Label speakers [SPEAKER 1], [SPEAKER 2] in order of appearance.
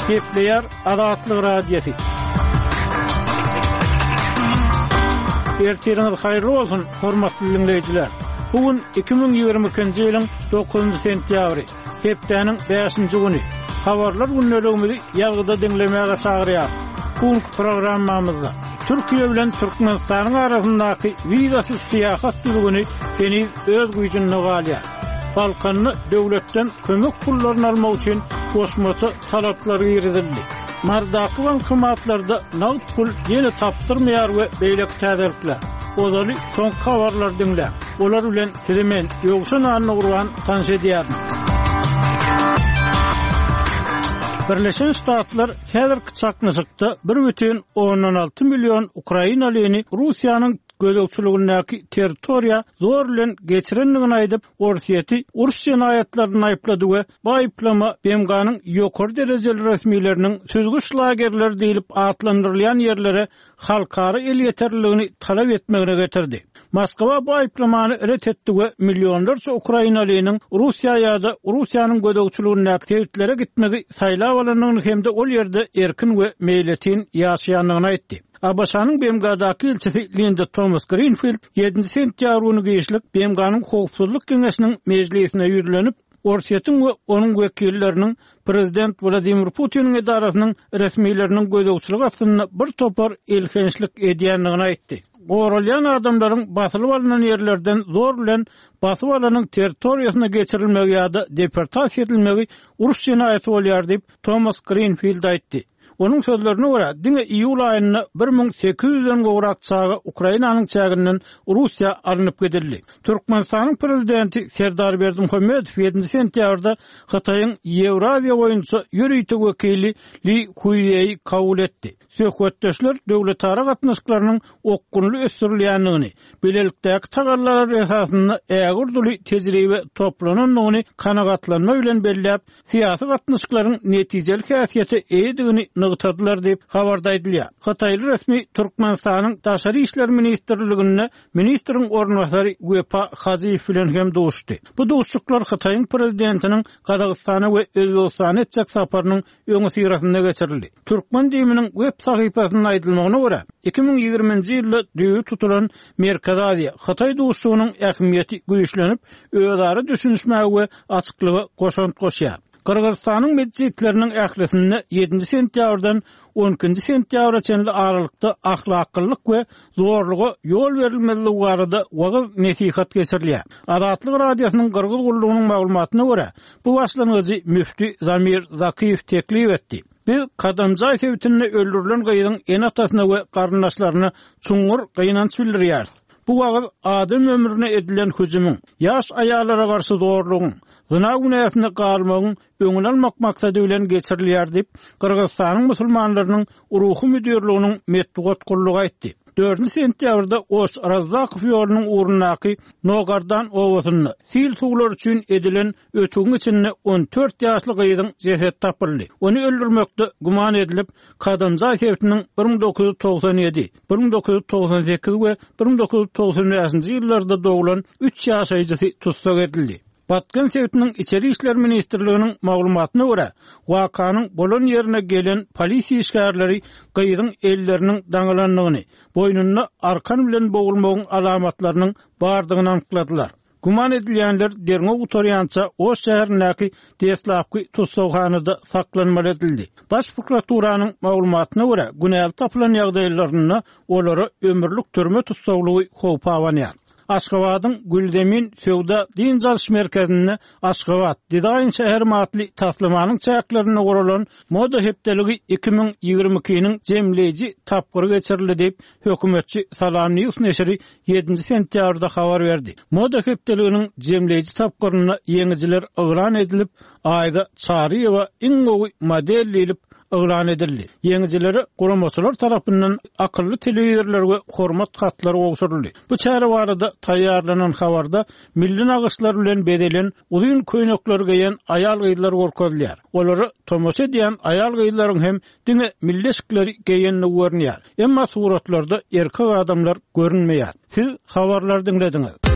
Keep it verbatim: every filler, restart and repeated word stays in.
[SPEAKER 1] Gepleyer Azatlyk radiosi. Ertiriniz hayırlı olsun, hormatly dinleyijiler. Bugün iki bin ýygrimi ikinji ýylyň dokuzynjy sentýabry, hepdeniň beşinji güni. Habarlar günnelegimizi ýalgyda dinlemäge çagyrýar. Bugünkü programmamyzda Türkiýe bilen Türkmenistanyň arasyndaky wizasyz syýahat düzgüni deniz öz güýjüne galýar. Balkanyny döwletden kömek pullaryny almak üçin goşmaça talaplary ýerledildi. Mardaky bankomatlarda nagd pul ýene tapdyrmaýar we beýleki täzirlikler. Ozaly soň habarlar dinle. Olar bilen sizimen ýogşan anyny gurban tanış edýär. Birleşen Ştatlar häzirki çaknysykda bir бүтүn oňdan alty million Ukrainalyny Russiýanyň gözegçiligindäki territoriýa zor bilen geçirenligini aýdyp, Orsiýety uruş jinayetlerini aýplady we bu aýplama B M G'nyň ýokary derejeli resmiýleriniň süzgüç lagerleri diýilip atlandyrylýan ýerlere halkara el ýeterligini talap etmegine getirdi. Moskwa bu aýplamany ret etdi we millionlarça Ukrainalynyň Russiýa ýa-da Russiýanyň gözegçiligindäki teýtlere gitmegi saýlap alanynyň hemde ol ýerde erkin we meýletin ýaşaýanlygyny aýtdy. A B S-nyň B M G'daky elçisi Linda Thomas Greenfield ýedinji sentýabr güni geçlik B M G'nyň howpsuzlyk keňeşiniň mejlisine ýürlenip, Orsiýetin we onuň wekilleriniň prezident Vladimir Putiniň edarasynyň resmiýleriniň gözegçiligi astyna bir topar elkençlik edýänligini aýtdy. Goralyan adamlaryň basylyp alynan ýerlerden zor bilen basyp alanyň territoriýasyna geçirilmegi ýa-da deportasiýa edilmegi uruş jinayeti bolýar diýip Thomas Greenfield aýtdy. Onun sözlerine göre, diňe iýul aýyna bir min sekiz ýüzden gowrak çagy Ukrainanyň çäginden Russiýa alınıp gedildi. Türkmenistanyň prezidenti Serdar Berdimuhammedow ýedinji sentýabrda Hataýyň Ýewraziýa boýunça ýürüýtük wekili Li Huiýeýi kabul etdi. Söhbetdeşler döwletara gatnaşyklarynyň okgunly ösürilýänligini, bilelikdäki tagallar esasyna ägirduli tejribe toplananyny kanagatlanma bilen belläp, syýasy gatnaşyklaryň netijeli häsiýeti eýdigini nygtadylar diýip habarda edilýär. Hataýly resmi Türkmenistanyň Daşary işler ministrligine ministriň ornwasary Wepa Haziýew bilen hem duşdy. Bu duşçuklar Hataýyň prezidentiniň Kazakstana we Özbekistana etjek saparynyň öňü syrasynda geçirildi. Türkmen diýiminiň web sahypasyna aýdylmagyna görä, iki bin ýygrimiňji ýylda düýü tutulan Merkez Aziýa Hataý duşugynyň ähmiýeti güýçlenip, özara düşünişmäge we açyklygy goşant goşýar. Kırgızstanyň medeniýetleriniň ählisinde ýedinji sentýabrdan on ikinji sentýabra çenli aralykda ahlaklyk we zorlugy ýol berilmezligi barada wagyz nesihat geçirilýär. Azatlyk radiosynyň Kırgız gullugynyň maglumatyna görä, bu başlangyjy müfti Zamir Zakiýew teklip etdi. Biz Kadamjay sebitinde öldürülen gaýdyň en atasyna we garyndaşlaryna çuňur gynanç bildirýär. Bu wagyz adam ömrüne edilen hüjümüň, ýaş aýallara garşy zorlugyň, zina günäsine galmagyň öňüne almak maksady bilen geçirilýär diýip Kırgızstanyň musulmanlarynyň uruhy müdirliginiň metbuat gullugy aýtdy. dördünji sentýabrda Oş Razzakow ýolunyň urunaky Nogardan owasyny sil suwlar üçin edilen ötüň içinde on dört ýaşly gaýdyň jeset tapyldy. Onu öldürmekde guman edilip Kadamjay sebitiniň bir min dokuz ýuz togsan ýedi, bir min dokuz ýuz togsan sekiz we bir min dokuz ýuz togsan beşinji ýyllarda doglan üç ýaşaýjy tutsak edildi. Batkan sebitiniň içeri işler ministrliginiň maglumatyna görä, wakanyň bolan ýerine gelen polisiýa işgärleri gaýdyň elleriniň daňalanlygyny, boýnuna arkan bilen bogulmagyň alamatlarynyň bardygyny anykladylar. Guman edilýänler derňe utorýança o şäherindäki Deslapky tutsakhanada saklanmaly edildi. Baş prokuraturanyň maglumatyna görä, günäli tapylan ýagdaýlaryna olary ömürlük türme tutsaklygy howpa awanýar. Aşgabatyň Güldemin Sewda din jalş merkezine Aşgabat Didaýyn şäher matly taslimanyň çäklerini guralan moda hepdeligi iki bin ýygrimi ikiniň jemleýiji tapgyry geçirildi diýip hökümetçi Salam News neşri ýedinji sentýabrda habar berdi. Moda hepdeliginiň jemleýiji tapgyryna ýeňijiler ýylan edilip, aýda Çaryýewa iň gowy model edilip ýylan edildi. Ýeňijileri guramaçylar tarapyndan akylly telewizorlar we hormat hatlary ogşuruldy. Bu çäre barada taýýarlanan habarda milli nagyşlar bilen bedelen uzun köýnekler giýen aýal gyýlar gorkadylýar. Olary tomoş edýän aýal gyýlaryň hem diňe milli şikleri giýenligi görünýär. Emma suratlarda erkek adamlar görünmeýär. Siz habarlar dinlediňiz.